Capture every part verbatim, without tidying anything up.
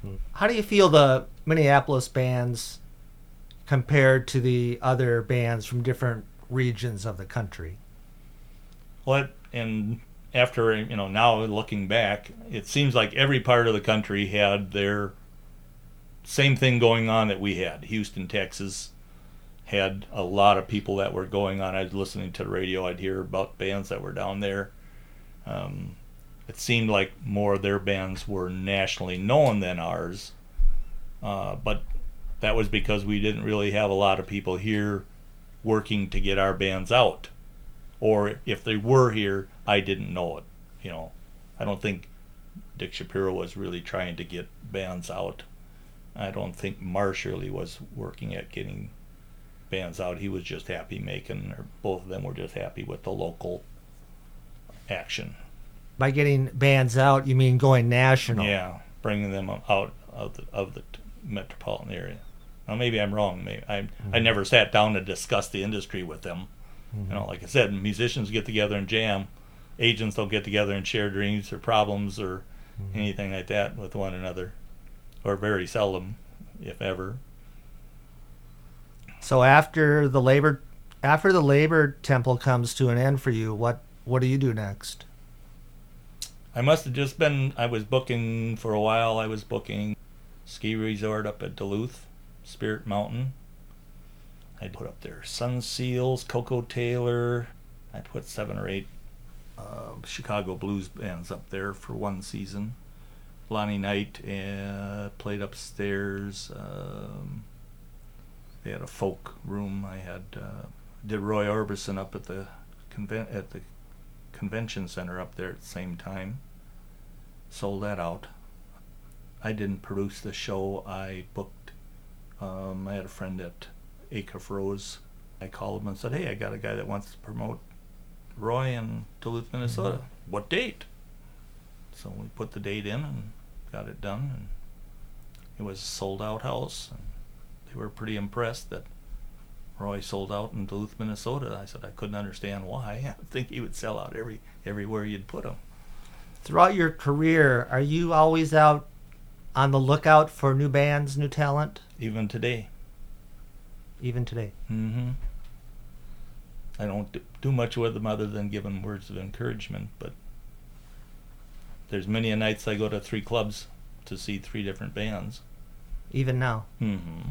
How do you feel the Minneapolis bands compared to the other bands from different regions of the country? What and after you know now looking back, it seems like every part of the country had their same thing going on that we had. Houston, Texas had a lot of people that were going on. I was listening to the radio. I'd hear about bands that were down there. Um, it seemed like more of their bands were nationally known than ours. Uh, but that was because we didn't really have a lot of people here working to get our bands out. Or if they were here, I didn't know it. You know, I don't think Dick Shapiro was really trying to get bands out. I don't think Marsh really was working at getting bands out. He was just happy making, or both of them were just happy with the local action. By getting bands out, you mean going national? Yeah, bringing them out of the, of the metropolitan area. Now, maybe I'm wrong. Maybe I mm-hmm. I never sat down to discuss the industry with them. Mm-hmm. You know, like I said, musicians get together and jam. Agents don't get together and share dreams or problems or mm-hmm. anything like that with one another, or very seldom, if ever. So after the labor, after the labor temple comes to an end for you, what what do you do next? I must have just been. I was booking for a while. I was booking ski resort up at Duluth, Spirit Mountain. I'd put up there Sun Seals, Coco Taylor. I put seven or eight uh, Chicago blues bands up there for one season. Lonnie Knight uh, played upstairs. Um, they had a folk room. I had uh, did Roy Orbison up at the conven- at the convention center up there at the same time. Sold that out. I didn't produce the show. I booked. Um, I had a friend at Acuff Rose. I called him and said, "Hey, I got a guy that wants to promote Roy in Duluth, Minnesota. Mm-hmm. What date?" So we put the date in and got it done, and it was a sold-out house, and they were pretty impressed that Roy sold out in Duluth, Minnesota. I said I couldn't understand why. I would think he would sell out every everywhere you'd put him. Throughout your career, are you always out on the lookout for new bands, new talent? Even today. Even today. Mm-hmm. I don't do much with them other than give them words of encouragement, but there's many a nights I go to three clubs to see three different bands. Even now? Mm-hmm.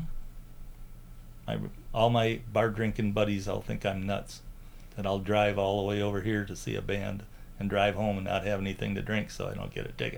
I, all my bar drinking buddies all think I'm nuts, that I'll drive all the way over here to see a band and drive home and not have anything to drink so I don't get a ticket.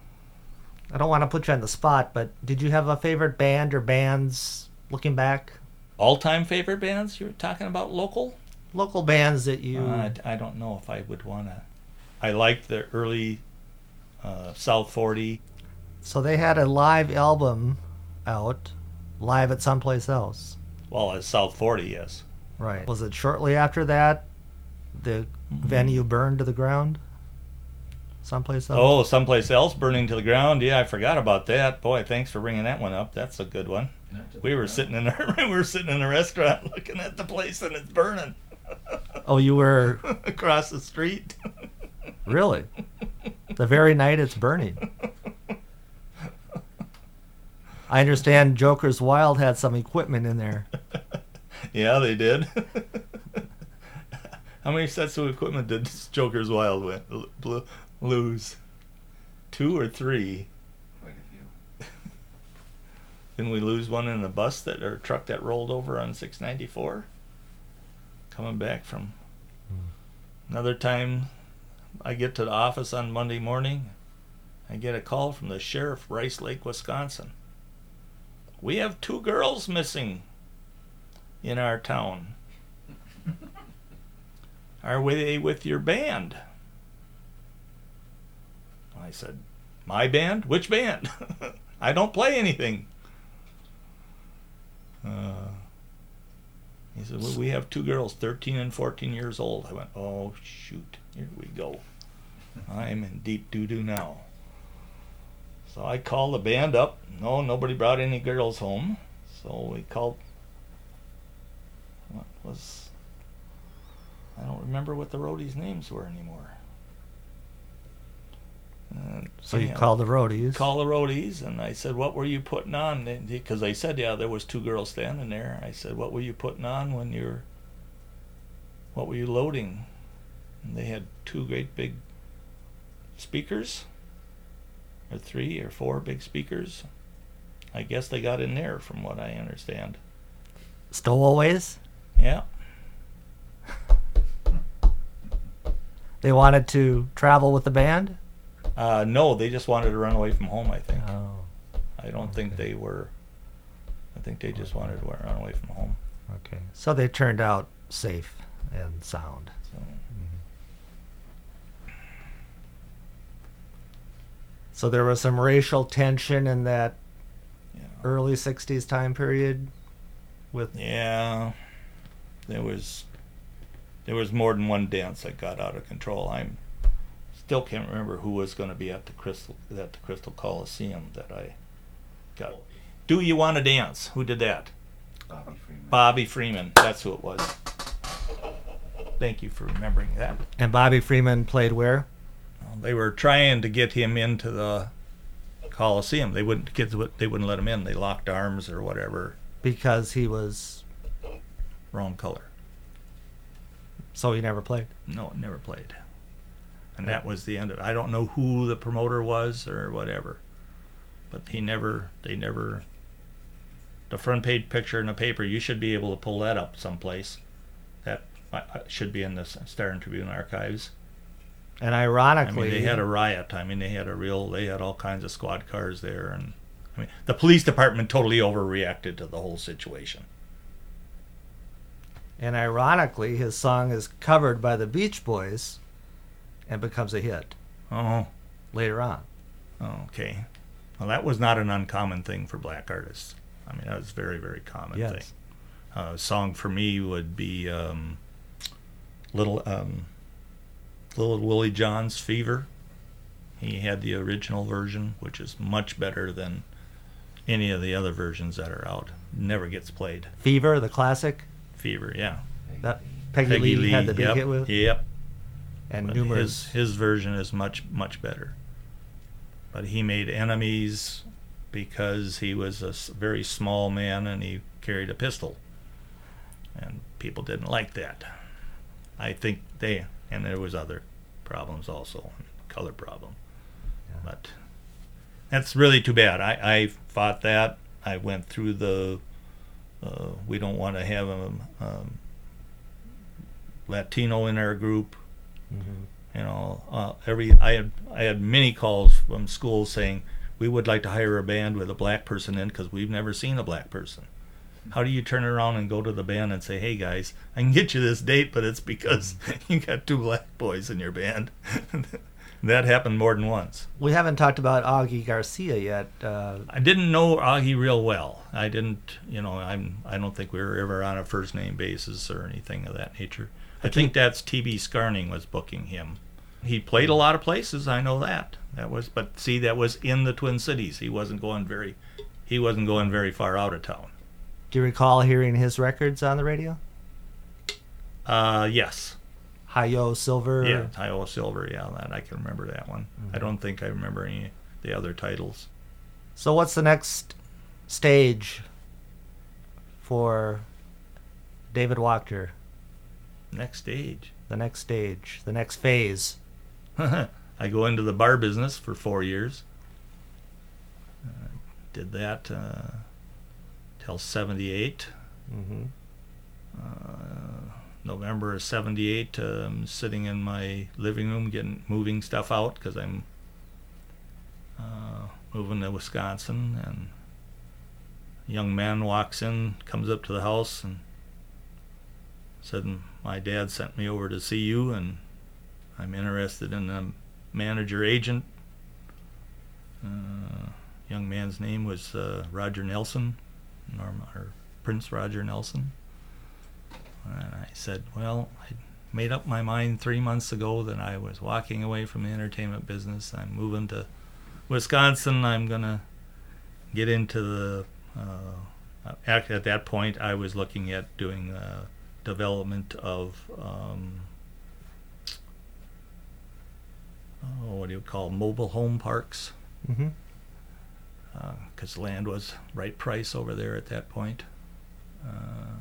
I don't want to put you on the spot, but did you have a favorite band or bands looking back? All-time favorite bands? You were talking about local? Local bands that you... Uh, I, I don't know if I would want to... I liked the early uh, South forty. So they had a live album out, live at someplace else. Well, as South forty, yes. Right. Was it shortly after that the mm-hmm. venue burned to the ground? Someplace else? Oh, someplace else burning to the ground? Yeah, I forgot about that. Boy, thanks for bringing that one up. That's a good one. We were sitting in a, we were sitting in a restaurant looking at the place and it's burning. Oh, you were across the street. Really? The very night it's burning. I understand Joker's Wild had some equipment in there. Yeah, they did. How many sets of equipment did Joker's Wild win, l- lose? Two or three? Quite a few. Didn't we lose one in a bus that or truck that rolled over on six ninety-four? Coming back from hmm. Another time, I get to the office on Monday morning. I get a call from the sheriff, Rice Lake, Wisconsin. We have two girls missing in our town. Are they with your band? I said, my band? Which band? I don't play anything. Uh, he said, well, we have two girls, thirteen and fourteen years old. I went, oh, shoot, here we go. I'm in deep doo-doo now. So I called the band up. No, nobody brought any girls home. So we called, what was, I don't remember what the roadies' names were anymore. Uh, So you yeah, called the roadies. call the roadies, and I said, "What were you putting on?" Because they said, "Yeah, there was two girls standing there." I said, "What were you putting on when you're? What were you loading?" And they had two great big speakers, or three or four big speakers. I guess they got in there, from what I understand. Stowaways? Yeah. They wanted to travel with the band? Uh, no, they just wanted to run away from home, I think. Oh, I don't think they were. I think they just wanted to run away from home. okay. So they turned out safe and sound. So, So there was some racial tension in that yeah. early sixties time period with Yeah, there was there was more than one dance that got out of control. I'm still can't remember who was going to be at the Crystal at the Crystal Coliseum that I got. Do you want to dance? Who did that? Bobby Freeman. Bobby Freeman. That's who it was. Thank you for remembering that. and Bobby Freeman played where? They were trying to get him into the Coliseum. They wouldn't kids would they wouldn't let him in. They locked arms or whatever. Because he was Wrong color. so he never played. No, it never played. And that was the end of it. I don't know who the promoter was or whatever, but he never. They never. The front page picture in the paper. You should be able to pull that up someplace. That uh, should be in the Star and Tribune archives. And I ironically, mean, they had a riot. I mean, they had a real. They had all kinds of squad cars there, and I mean, the police department totally overreacted to the whole situation. and ironically, his song is covered by the Beach Boys and becomes a hit Oh, later on. oh, okay. Well, that was not an uncommon thing for black artists. I mean, that was a very, very common Yes. thing. Uh, a song for me would be um, Little um, Little Willie John's "Fever." He had the original version, which is much better than any of the other versions that are out. Never gets played. Fever, the classic "Fever," yeah. that Peggy, Lee, had the big yep, hit with, Yep. and But numerous. his his version is much much better. But he made enemies because he was a s- very small man and he carried a pistol, and people didn't like that. I think they and there was other problems also, color problem. Yeah. But that's really too bad. I I fought that. I went through the. Uh, we don't want to have a um, Latino in our group. Mhm. You know, uh, every I had I had many calls from schools saying we would like to hire a band with a black person in because we've never seen a black person. How do you turn around and go to the band and say, "Hey guys, I can get you this date, but it's because you got two black boys in your band." That happened more than once. We haven't talked about Augie Garcia yet. Uh, I didn't know Augie real well. I didn't, you know, I'm I don't think we were ever on a first name basis or anything of that nature. I think that's T B Scarning was booking him. He played a lot of places, I know that. That was but see that was in the Twin Cities. He wasn't going very he wasn't going very far out of town. do you recall hearing his records on the radio? Uh yes. Hi-Yo Silver. Yeah, Iowa Silver, yeah, that I can remember that one. Mhm. I don't think I remember any of the other titles. So what's the next stage for David Wachter? Next stage. The next stage, the next phase. I go into the bar business for four years. Uh, did that uh, till seventy-eight. Mm-hmm. Uh, November of seventy-eight, um, sitting in my living room getting moving stuff out because I'm uh, moving to Wisconsin, and a young man walks in, comes up to the house and said, "My dad sent me over to see you, and I'm interested in a manager agent." Uh, young man's name was uh, Roger Nelson, Norma, or Prince Roger Nelson. And I said, well, I made up my mind three months ago that I was walking away from the entertainment business. I'm moving to Wisconsin. I'm going to get into the... Uh, at, at that point, I was looking at doing uh, development of um, oh, what do you call mobile home parks? Mm-hmm. Because land was right price over there at that point. Uh,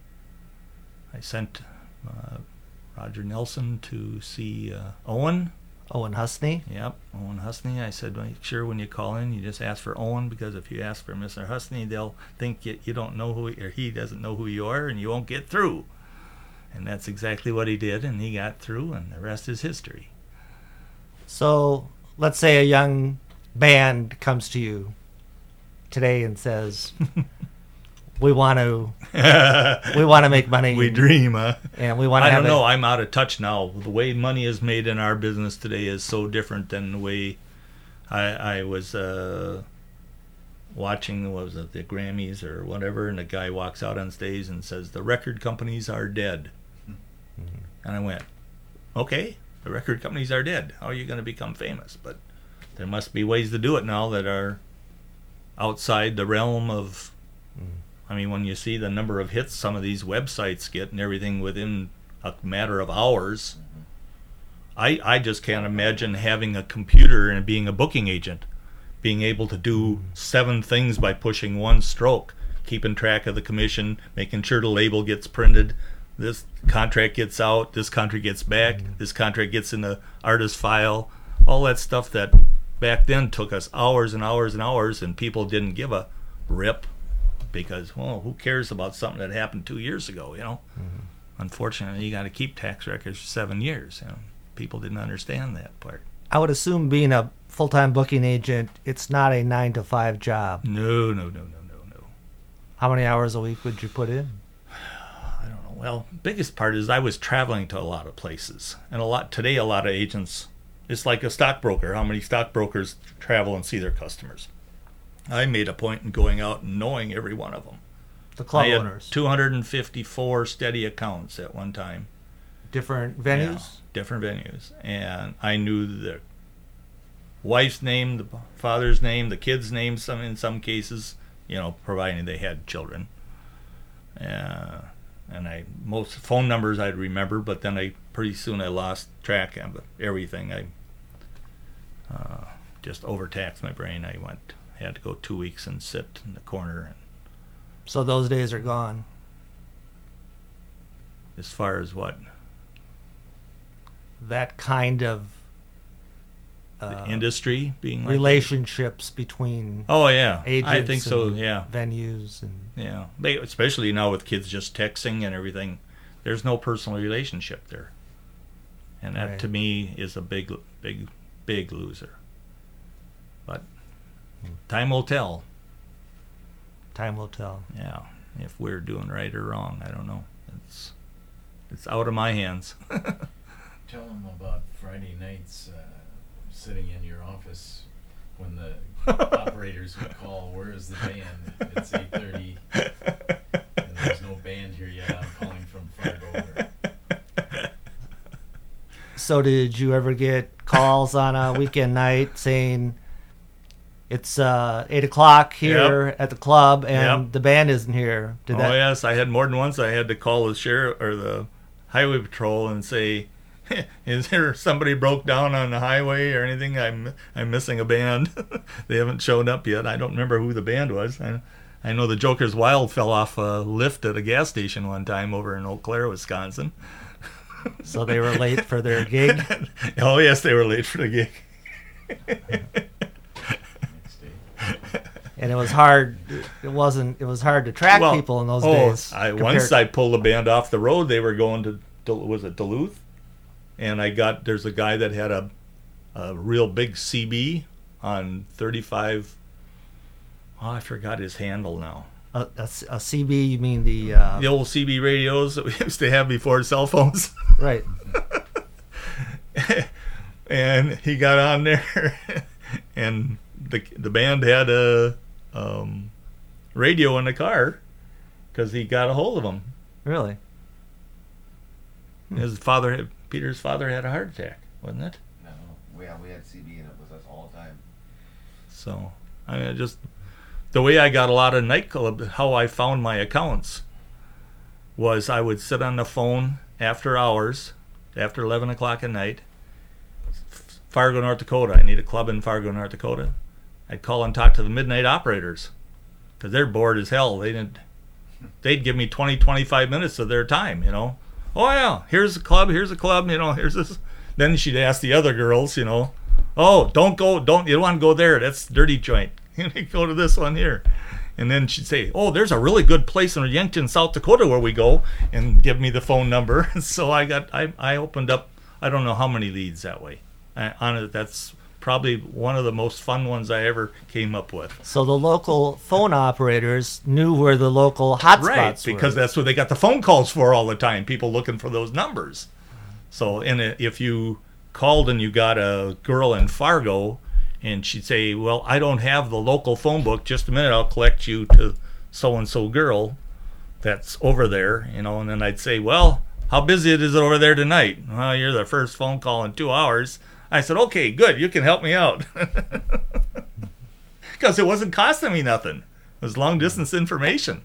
I sent uh, Roger Nelson to see uh, Owen. Owen Husney. Yep, Owen Husney. I said, make sure when you call in, you just ask for Owen, because if you ask for Mister Husney, they'll think you, you don't know who, or he doesn't know who you are, and you won't get through. And that's exactly what he did, and he got through, and the rest is history. So let's say a young band comes to you today and says, "We want to, we want to make money. We dream, huh? And we want to I have don't know. a- I'm out of touch now. The way money is made in our business today is so different than the way I, I was uh, watching, what was it, the Grammys or whatever, and the guy walks out on stage and says, the record companies are dead. Mm-hmm. And I went, okay, the record companies are dead. How are you going to become famous? But there must be ways to do it now that are outside the realm of, I mean, when you see the number of hits some of these websites get and everything within a matter of hours, I, I just can't imagine having a computer and being a booking agent, being able to do seven things by pushing one stroke, keeping track of the commission, making sure the label gets printed, this contract gets out, this contract gets back, this contract gets in the artist file, all that stuff that back then took us hours and hours and hours, and people didn't give a rip because, well, who cares about something that happened two years ago, you know? Mm-hmm. Unfortunately, you got to keep tax records for seven years. You know? People didn't understand that part. I would assume being a full-time booking agent, it's not a nine to five job. No, no, no, no, no, no. How many hours a week would you put in? I don't know. Well, biggest part is I was traveling to a lot of places, and a lot today. A lot of agents, it's like a stockbroker. How many stockbrokers travel and see their customers? I made a point in going out and knowing every one of them. The club I had owners, two hundred fifty-four steady accounts at one time. different venues. Yeah, different venues, and I knew the wife's name, the father's name, the kid's name. Some in some cases, you know, providing they had children. Uh, and I most phone numbers I'd remember, but then I pretty soon I lost track of everything. I uh, just overtaxed my brain. I went had to go two weeks and sit in the corner. And So those days are gone. as far as what That kind of the uh, industry being like relationships between oh yeah, agents I think so. and Yeah, venues and yeah. They, especially now with kids just texting and everything, there's no personal relationship there, and that Right. to me is a big, big, big loser. But time will tell. time will tell. Yeah, if we're doing right or wrong, I don't know. It's it's out of my hands. Tell them about Friday nights uh, sitting in your office when the operators would call, "Where is the band? It's eight thirty, and there's no band here yet. I'm calling from Fargo." So did you ever get calls on a weekend night saying it's uh, eight o'clock here at the club and Yep. the band isn't here? Did Oh that? yes, I had more than once. I had to call the sheriff or the highway patrol and say, "Is there somebody broke down on the highway or anything? I'm I'm missing a band. They haven't shown up yet. I don't remember who the band was. I, I know the Joker's Wild fell off a lift at a gas station one time over in Eau Claire, Wisconsin. So they were late for their gig? Oh yes, they were late for the gig. Next day. And it was hard. It wasn't. It was hard to track Well, people in those oh, days. I, compared- once I pulled the band off the road. They were going to Dul- was it Duluth, and I got there's a guy that had a a real big C B on thirty-five. Oh, I forgot his handle now. a, a, a C B. You mean the uh, The old C B radios that we used to have before cell phones. right? And he got on there, and the the band had a um, radio in the car because he got a hold of them. Really? His father, had, Peter's father, had a heart attack, wasn't it? No, we had, we had C B and it was us all the time. So I mean, just the way I got a lot of nightclub, how I found my accounts was I would sit on the phone after hours, after eleven o'clock at night, f- Fargo, North Dakota. I need a club in Fargo, North Dakota. I'd call and talk to the midnight operators because they're bored as hell. They didn't. They'd give me twenty, twenty-five minutes of their time, you know. Oh, yeah, here's a club, here's a club, you know, here's this. Then she'd ask the other girls, you know, oh, don't go, don't, you don't want to go there. That's a dirty joint. Go to this one here. And then she'd say, oh, there's a really good place in Yankton, South Dakota where we go, and give me the phone number. So I got, I, I opened up, I don't know how many leads that way. I, on it, that's probably one of the most fun ones I ever came up with. So the local phone operators knew where the local hotspots right, were. because that's what they got the phone calls for all the time, people looking for those numbers. So and if you called and you got a girl in Fargo, and she'd say, well, I don't have the local phone book. Just a minute, I'll collect you to so-and-so girl that's over there, you know. And then I'd say, well, how busy it is over there tonight? Well, you're the first phone call in two hours. I said, okay, good. You can help me out. Because it wasn't costing me nothing. It was long-distance information.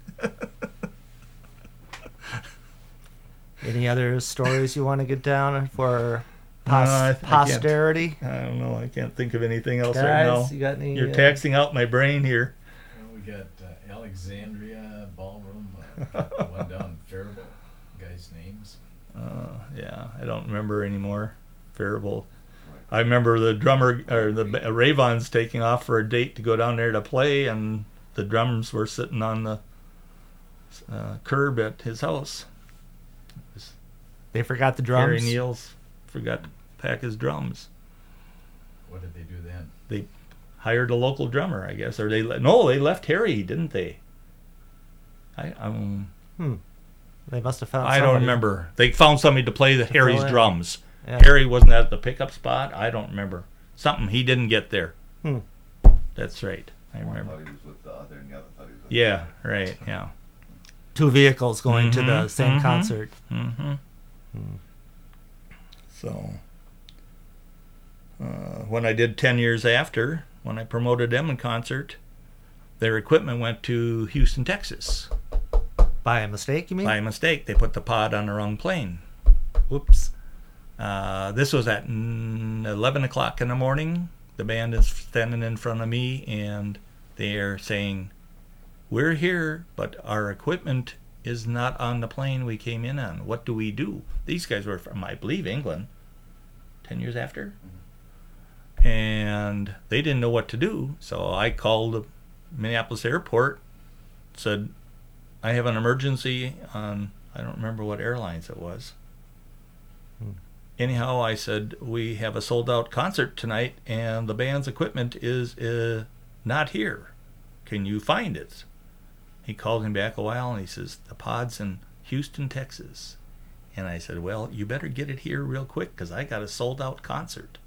Any other stories you want to get down for pos- Uh, I- I can't. posterity? I don't know. I can't think of anything else Guys, right now. you got any? You're uh, taxing out my brain here. Well, we got uh, Alexandria Ballroom, uh, one down in Faribault. Guys' names. Uh, yeah, I don't remember anymore. Faribault. I remember the drummer or the ba- Ravons taking off for a date to go down there to play, and the drums were sitting on the uh, curb at his house. They forgot the Harry drums. Niels forgot to pack his drums. What did they do then? Hired a local drummer, I guess, or they le- no, they left Harry, didn't they? I um, Hmm. They must have found. I don't somebody. remember. They found somebody to play the To Harry's fill in. drums. Yeah. Harry wasn't at the pickup spot. I don't remember. Something he didn't get there. Hmm. That's right. I One remember. thought he was with the other, and the other thought he was with Yeah, right. Yeah. Two vehicles going to the Mhm, same mhm. concert. Mm-hmm. Hmm. So, uh, when I did ten years after, when I promoted them in concert, their equipment went to Houston, Texas. By a mistake, you mean? By mistake, they put the pod on the wrong plane. Whoops. Uh, this was at mm, eleven o'clock in the morning. The band is standing in front of me, and they are saying, we're here, but our equipment is not on the plane we came in on. What do we do? These guys were from, I believe, England, ten years after. And they didn't know what to do, so I called the Minneapolis airport, said, I have an emergency on, I don't remember what airlines it was. Hmm. Anyhow, I said, we have a sold-out concert tonight, and the band's equipment is uh, not here. Can you find it? He called me back a while, and he says, the pod's in Houston, Texas. And I said, well, you better get it here real quick, because I got a sold-out concert.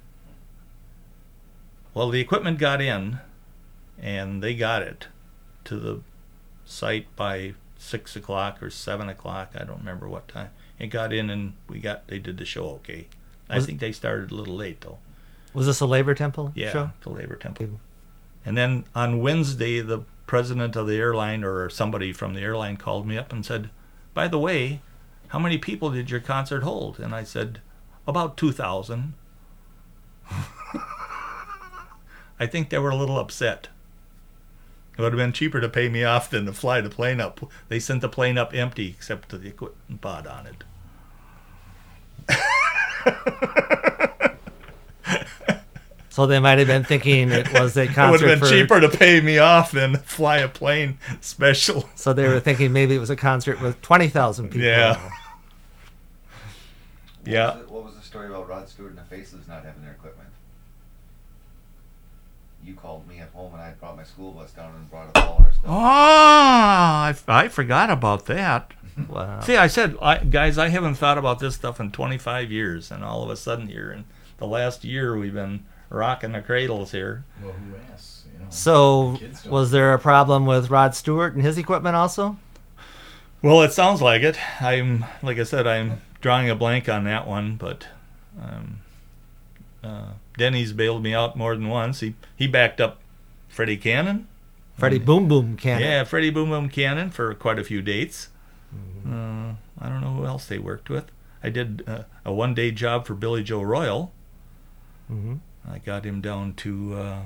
Well, the equipment got in, and they got it to the site by six o'clock or seven o'clock. I don't remember what time. It got in, and we got. They did the show okay. I Was- think they started a little late though. Was this a Labor Temple Yeah, show? the Labor Temple. And then on Wednesday, the president of the airline or somebody from the airline called me up and said, "By the way, how many people did your concert hold?" And I said, "About two thousand." I think they were a little upset. It would have been cheaper to pay me off than to fly the plane up. They sent the plane up empty except to the equipment pod on it. So they might have been thinking it was a It would concert have been for. cheaper to pay me off than fly a plane special. So they were thinking maybe it was a concert with twenty thousand people. Yeah. What Yeah. Was it, what was the story about Rod Stewart and the Faceless not having their equipment? You called me at home, and I brought my school bus down and brought up all our stuff. Oh, I, I forgot about that. Wow. See, I said, I, guys, I haven't thought about this stuff in twenty-five years, and all of a sudden here in the last year we've been rocking the cradles here. Well, who asks? You know, So kids don't- was there a problem with Rod Stewart and his equipment also? Well, it sounds like it. I'm, like I said, I'm drawing a blank on that one, but um, uh, Denny's bailed me out more than once. He he backed up Freddie Cannon. Freddie Boom Boom Cannon. Yeah, Freddie Boom Boom Cannon for quite a few dates. Uh, I don't know who else they worked with. I did uh, a one-day job for Billy Joe Royal. Mm-hmm. I got him down to uh,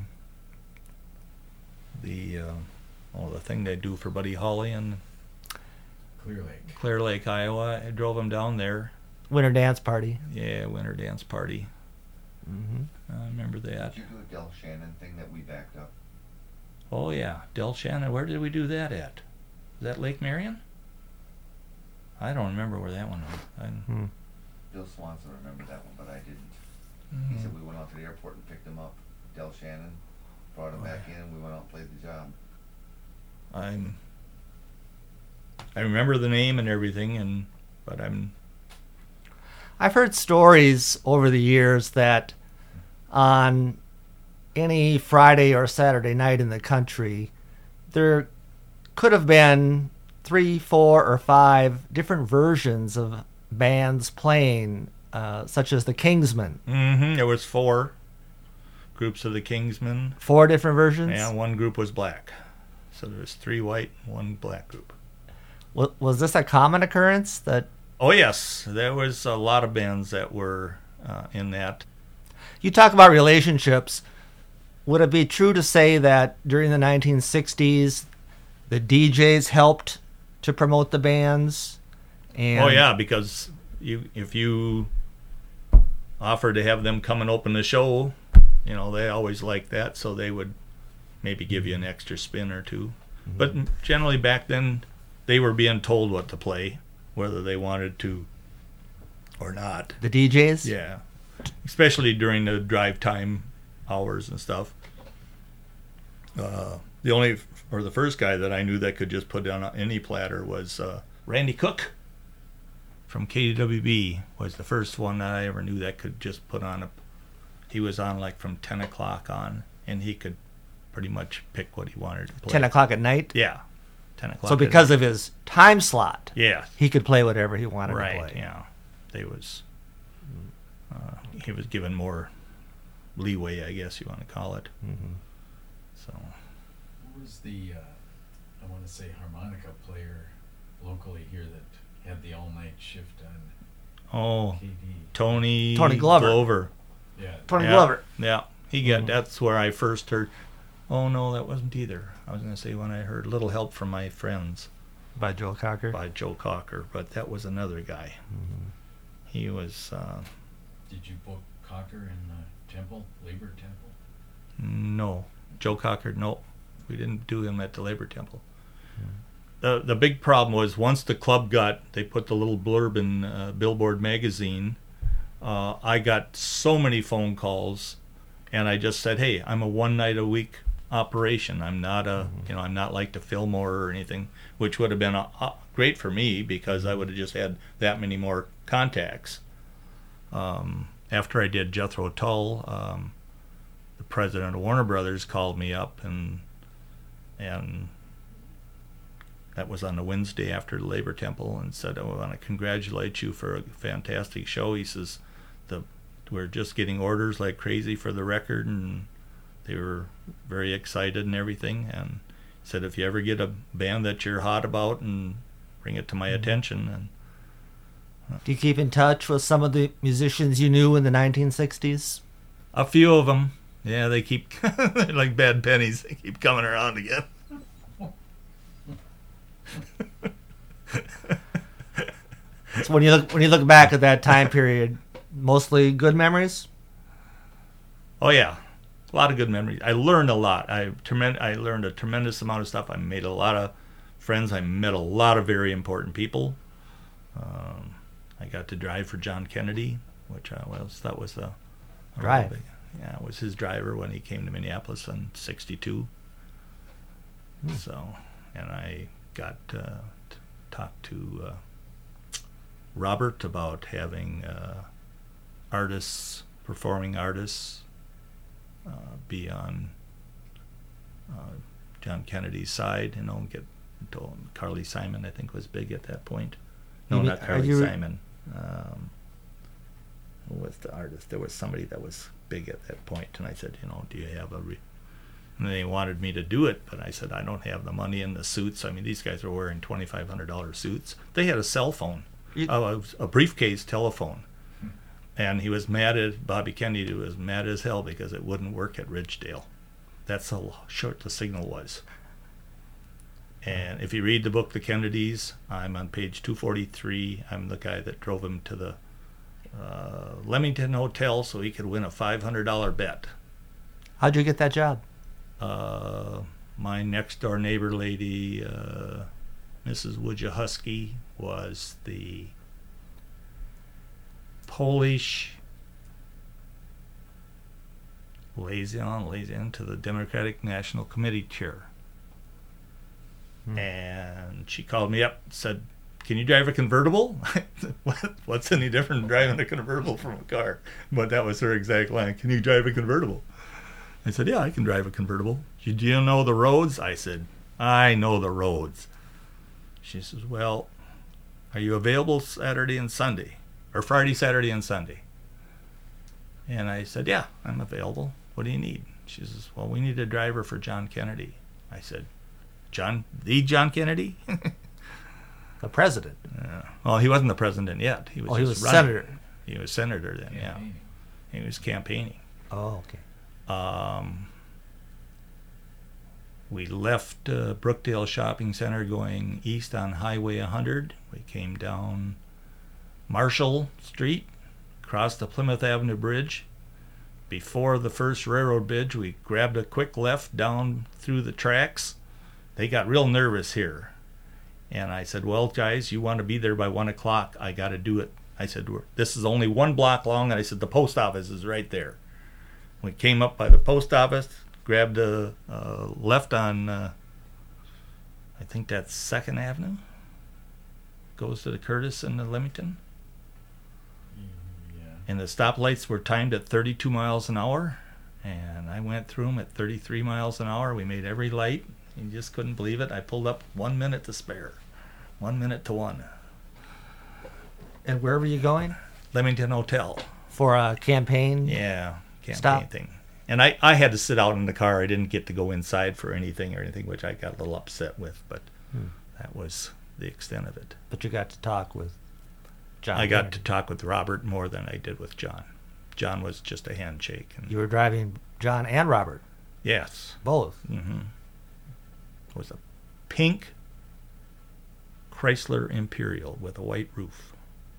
the uh, oh the thing they do for Buddy Holly in Clear Lake. Clear Lake, Iowa. I drove him down there. Winter dance party. Yeah, winter dance party. Mm-hmm. I remember that. Did you do a Del Shannon thing that we backed up? Oh yeah, Del Shannon. Where did we do that at? Is that Lake Marion? I don't remember where that one was. I, Hmm. Bill Swanson remembered that one, but I didn't. Mm-hmm. He said we went out to the airport and picked him up. Del Shannon brought him Oh, back yeah. in. We went out and played the job. I'm. I remember the name and everything, and but I'm. I've heard stories over the years that on any Friday or Saturday night in the country, there could have been three, four, or five different versions of bands playing, uh, such as the Kingsmen. Mm-hmm. There was four groups of the Kingsmen. Four different versions? Yeah, one group was black. So there was three white, one black group. Wa- Was this a common occurrence? That Oh yes, there was a lot of bands that were uh, in that. you talk about relationships. Would it be true to say that during the nineteen sixties, the D Js helped to promote the bands? And Oh yeah, because you if you offered to have them come and open the show, you know they always like that, so they would maybe give you an extra spin or two. Mm-hmm. But generally back then, they were being told what to play, whether they wanted to or not. the D Js? Yeah, especially during the drive time hours and stuff. Uh, the only or the first guy that I knew that could just put on any platter was uh, Randy Cook from K D W B. Was the first one that I ever knew that could just put on a. He was on like from ten o'clock on, and he could pretty much pick what he wanted to play. ten o'clock at night? Yeah, ten o'clock. So at because night. of his time slot, yeah, he could play whatever he wanted right, to play. yeah, they was. Uh, he was given more leeway, I guess you want to call it. Mm-hmm. So. Who was the, uh, I want to say harmonica player locally here that had the all-night shift on Oh, K D? Tony Tony Glover. Glover. Yeah. Tony yeah, Glover. Yeah, he got. Mhm. That's where I first heard. Oh no, that wasn't either. I was going to say when I heard "Little Help from My Friends" By Joe Cocker. by Joe Cocker, but that was another guy. Mhm. He was uh, Did you book Cocker in uh, Temple, Labor Temple? no Joe Cocker. No, we didn't do him at the Labor Temple. Hmm. The the big problem was once the club got, they put the little blurb in uh, Billboard magazine. Uh, I got so many phone calls, and I just said, "Hey, I'm a one night a week operation. I'm not a, you know, I'm not like the Fillmore or anything," which would have been a, a, great for me because I would have just had that many more contacts. Um, after I did Jethro Tull, um, the president of Warner Brothers called me up, and and that was on a Wednesday after the Labor Temple, and said, "I want to congratulate you for a fantastic show." He says, "The we're just getting orders like crazy for the record," and they were very excited and everything. And he said, "If you ever get a band that you're hot about, and bring it to my attention." And Do you keep in touch with some of the musicians you knew in the nineteen sixties? a few of them, yeah, they keep they're like bad pennies. They keep coming around again. So when you look when you look back at that time period, mostly good memories? Oh yeah, a lot of good memories. I learned a lot. I tremen- I learned a tremendous amount of stuff. I made a lot of friends. I met a lot of very important people. Um, I got to drive for John Kennedy, which I was that was a, a Drive. really big- yeah, I was his driver when he came to Minneapolis in sixty-two. Hmm. So, and I got uh, to talk to uh, Robert about having uh, artists, performing artists, uh, be on uh, John Kennedy's side, you know, get to Carly Simon, I think, was big at that point. No, You mean- not are Carly you- Simon. Um, who was the artist? There was somebody that was big at that point, and I said, you know, do you have a? Re-? And they wanted me to do it, but I said I don't have the money and the suits. I mean, these guys were wearing twenty-five hundred dollar suits. They had a cell phone, You- a, a briefcase telephone, and he was mad at Bobby Kennedy was mad as hell because it wouldn't work at Ridgedale. That's how short the signal was. And if you read the book The Kennedys, I'm on page two forty-three. I'm the guy that drove him to the uh, Leamington Hotel so he could win a five hundred dollars bet. How'd you get that job? Uh, my next door neighbor lady, uh, Missus Wojciechowski, was the Polish liaison, liaison to the Democratic National Committee chair. Hmm. And she called me up and said, "Can you drive a convertible?" what, what's any different than driving a convertible from a car? But that was her exact line. "Can you drive a convertible?" I said, "Yeah, I can drive a convertible." "Do you know the roads?" I said, "I know the roads." She says, "Well, are you available Saturday and Sunday? Or Friday, Saturday, and Sunday?" And I said, "Yeah, I'm available. What do you need?" She says, "Well, we need a driver for John Kennedy." I said, "John, the John Kennedy?" The president. Yeah. Well, he wasn't the president yet. He was Oh, he just was running. senator. He was senator then, Campaigning. yeah. He was campaigning. Oh, okay. Um, we left uh, Brookdale Shopping Center going east on Highway one hundred. We came down Marshall Street, crossed the Plymouth Avenue Bridge. Before the first railroad bridge, we grabbed a quick left down through the tracks. They got real nervous here. And I said, "Well, guys, you want to be there by one o'clock. I got to do it." I said, "This is only one block long." And I said, "The post office is right there." We came up by the post office, grabbed a uh, left on, uh, I think that's second Avenue. Goes to the Curtis and the Leamington. Yeah. And the stoplights were timed at thirty-two miles an hour. And I went through them at thirty-three miles an hour. We made every light. You just couldn't believe it. I pulled up one minute to spare. One minute to one. And where were you going? Leamington Hotel. For a campaign? Yeah, campaign Stop. thing. And I, I had to sit out in the car. I didn't get to go inside for anything or anything, which I got a little upset with. But Hmm. that was the extent of it. But you got to talk with John. I got Kennedy. to talk with Robert more than I did with John. John was just a handshake. And You were driving John and Robert, yes. both. Mm-hmm. It was a pink Chrysler Imperial with a white roof.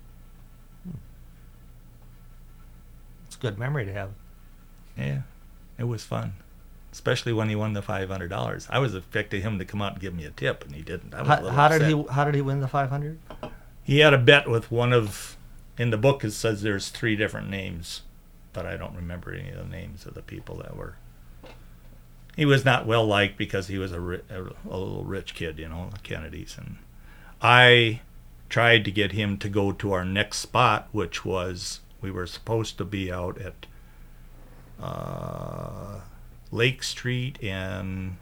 It's a good memory to have. Yeah, it was fun. Especially when he won the five hundred dollars. I was expecting him to come out and give me a tip, and he didn't. I was a How, little how did upset. he? How did he win the five hundred? He had a bet with one of, in the book it says there's three different names, but I don't remember any of the names of the people that were. He was not well liked because he was a, ri- a, a little rich kid, you know, the Kennedys. And I tried to get him to go to our next spot, which was, we were supposed to be out at uh, Lake Street and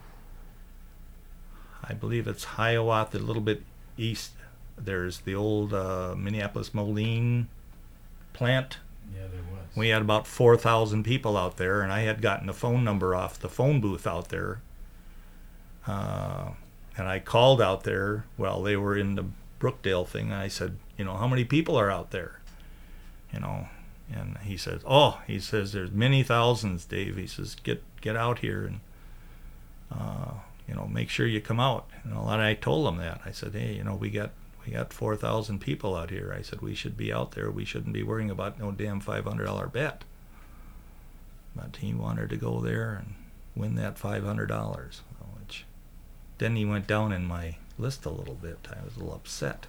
I believe it's Hiawatha, a little bit east. There's the old uh, Minneapolis Moline plant. Yeah, there was. We had about four thousand people out there, and I had gotten a phone number off the phone booth out there. Uh, and I called out there while they were in the Brookdale thing, and I said, you know, "How many people are out there?" You know, and he says, "Oh," he says, "there's many thousands, Dave." He says, get get out here and, uh, you know, make sure you come out. You know, and I told him that. I said, "Hey, you know, we got we got four thousand people out here." I said, "We should be out there. We shouldn't be worrying about no damn five hundred dollars bet." But he wanted to go there and win that five hundred dollars. Which, then he went down in my list a little bit. I was a little upset.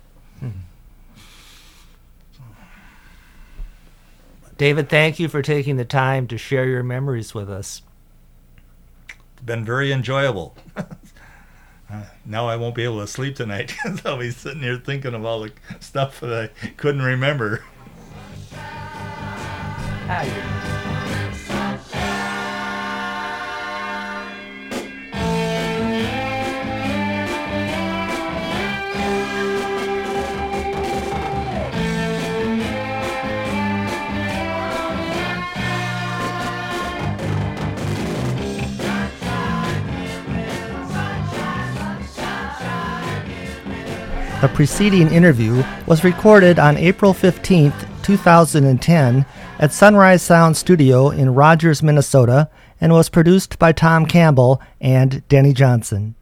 David, thank you for taking the time to share your memories with us. It's been very enjoyable. Uh, now I won't be able to sleep tonight because I'll be sitting here thinking of all the stuff that I couldn't remember. The preceding interview was recorded on April fifteenth, two thousand ten at Sunrise Sound Studio in Rogers, Minnesota, and was produced by Tom Campbell and Denny Johnson.